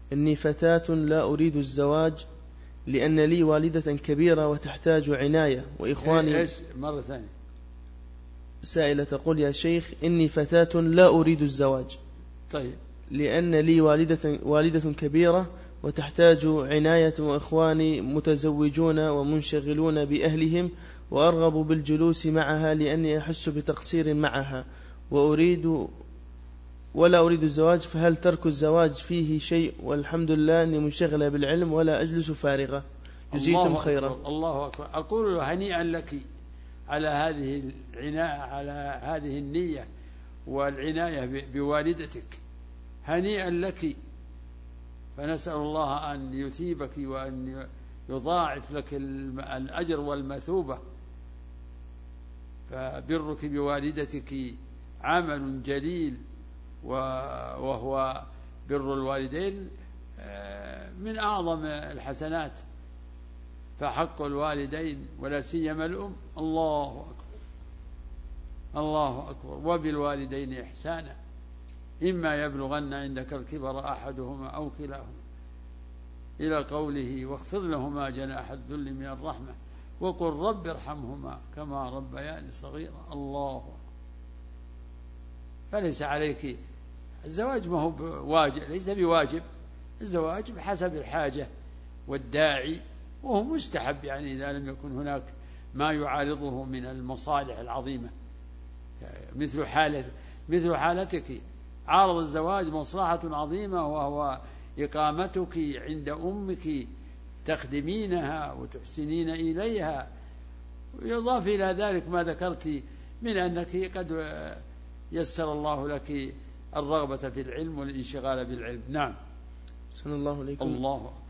إني فتاة لا أريد الزواج لأن لي والدة كبيرة وتحتاج عناية وإخواني. إيش مرة ثانية؟ سائلة تقول: يا شيخ، إني فتاة لا أريد الزواج. طيب. لأن لي والدة كبيرة وتحتاج عناية وإخواني متزوجون ومنشغلون بأهلهم، وأرغب بالجلوس معها لأني أحس بتقصير معها ولا أريد الزواج، فهل ترك الزواج فيه شيء؟ والحمد لله أني منشغلة بالعلم ولا أجلس فارغة، جزيتم خيرا. الله أكبر. أقول له: هنيئا لك على هذه العناية، على هذه النية والعناية بوالدتك، هنيئا لك، فنسأل الله أن يثيبك وأن يضاعف لك الأجر والمثوبة. فبرك بوالدتك عمل جليل، وهو بر الوالدين من أعظم الحسنات، فحق الوالدين ولا سيما الأم. الله أكبر، الله أكبر. وبالوالدين إحسانا، إما يبلغن عندك الكبر أحدهما أو كلاهما، إلى قوله: واخفض لهما جناح الذل من الرحمة وقل رب ارحمهما كما ربياني صغيرا. الله أكبر. فليس عليك الزواج، ما هو بواجب، ليس بواجب، الزواج بحسب الحاجة والداعي، وهو مستحب يعني إذا لم يكن هناك ما يعارضه من المصالح العظيمة، مثل حالتك عارض الزواج مصلحة عظيمة، وهو إقامتك عند أمك تخدمينها وتحسنين إليها، ويضاف إلى ذلك ما ذكرت من أنك قد يسر الله لك الرغبة في العلم والانشغال بالعلم. نعم. صلى الله عليكم. الله